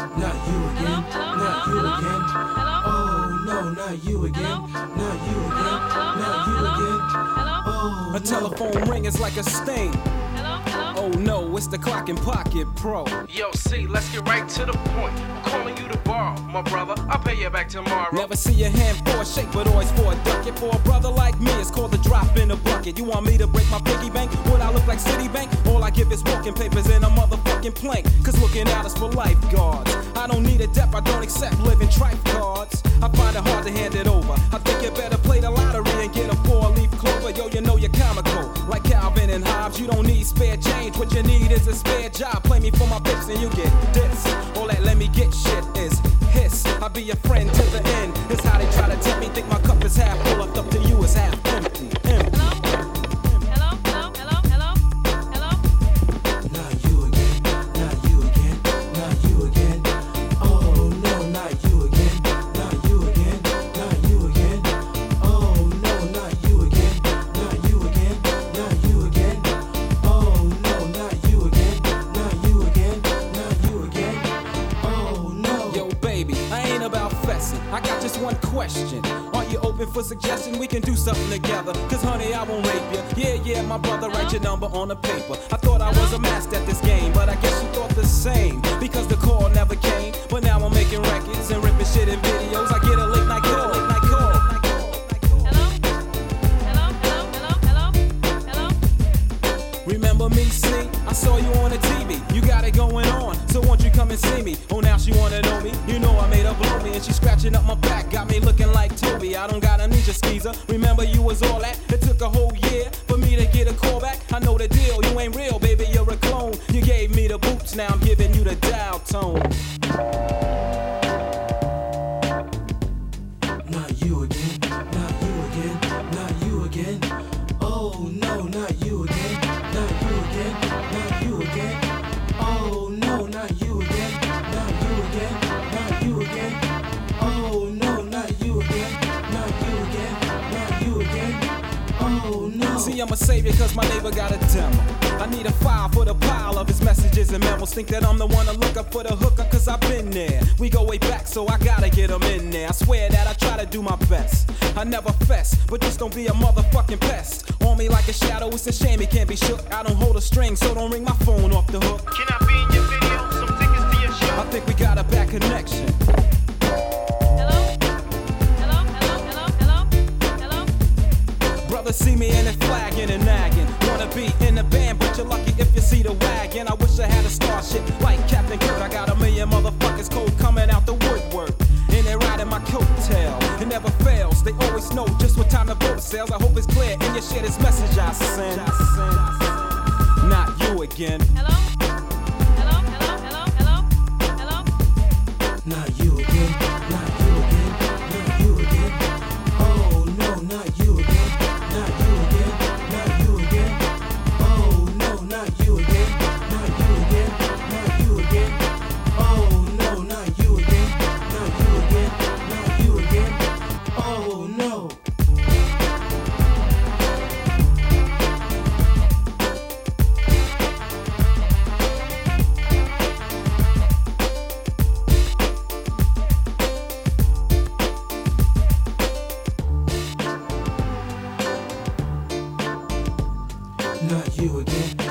not you again, not you again. Oh no, not you again, not you again, not you again. Oh, a telephone ring is like a sting. Oh no, it's the Clock and Pocket Pro. Yo, C, let's get right to the point. I'm calling you to borrow, my brother. I'll pay you back tomorrow. Never see a hand for a shake, but always for a ducat. For a brother like me, it's called a drop in a bucket. You want me to break my piggy bank? Would I look like Citibank? All I give is walking papers and a motherfucking plank. Cause looking out is for lifeguards. I don't need a dep, I don't accept living tripe cards. I find it hard to hand it over. I think you better play the lottery and get a 4-leaf clover. Yo, you know you're comical, like Calvin and Hobbes. You don't need spare change, what you need is a spare job. Play me for my pips and you get this. All that let me get shit is hiss. I'll be your friend to the end. It's how they try to tempt me. Think my cup is half full, up to you is half empty. Empty. I got just one question. Are you open for suggestion? We can do something together. Cause honey, I won't rape you. Yeah, my brother, write your number on a paper. I thought I was a master at this game, but I guess you thought the same. Because the call never came. But now I'm making records and ripping shit in videos. I get a late night call. Remember me, see? I saw you on the TV. You got it going on, so won't you come and see me? Oh, now she wanna know me. You know I made her blow me, and she scratching up my back, got me looking like Toby. I don't got a ninja skeezer. Remember you was all that? It took a whole year for me to get a call back. I know the deal. You ain't real, baby. You're a clone. You gave me the boots, now I'm giving you the dial tone. Not you again, not you again, not you again. Oh no, not you again, not you again, not you again. Oh no, not you again, not you again, not you again. Oh no, not you again, not you again, not you again. Oh no. See, I'm a savior cause my neighbor got a demo. I need a file for the pile of his messages and memos. Think that I'm the one to look up for the hookup cause I've been there. We go way back so I gotta get him in there. I swear that I try to do my best. I never fess, but just don't be a motherfucking pest. On me like a shadow, it's a shame it can't be shook. I don't hold a string, so don't ring my phone off the hook. Can I be in your video? Some tickets to your show. I think we got a bad connection. Brothers see me and they flagging and nagging. Wanna be in the band, but you're lucky if you see the wagon. I wish I had a starship like Captain Kirk. I got a million motherfuckers cold coming out the woodwork. And they riding my coattail. It never fails, they always know just what time the boat sails. I hope it's clear and you share this message I send. Not you again. Not you again, not you again, not you again. Oh no, not you again, not you again, not you again. Oh no, not you again, not you again, not you again. Oh no, not you again, not you again, not you again. Oh no. Not you again.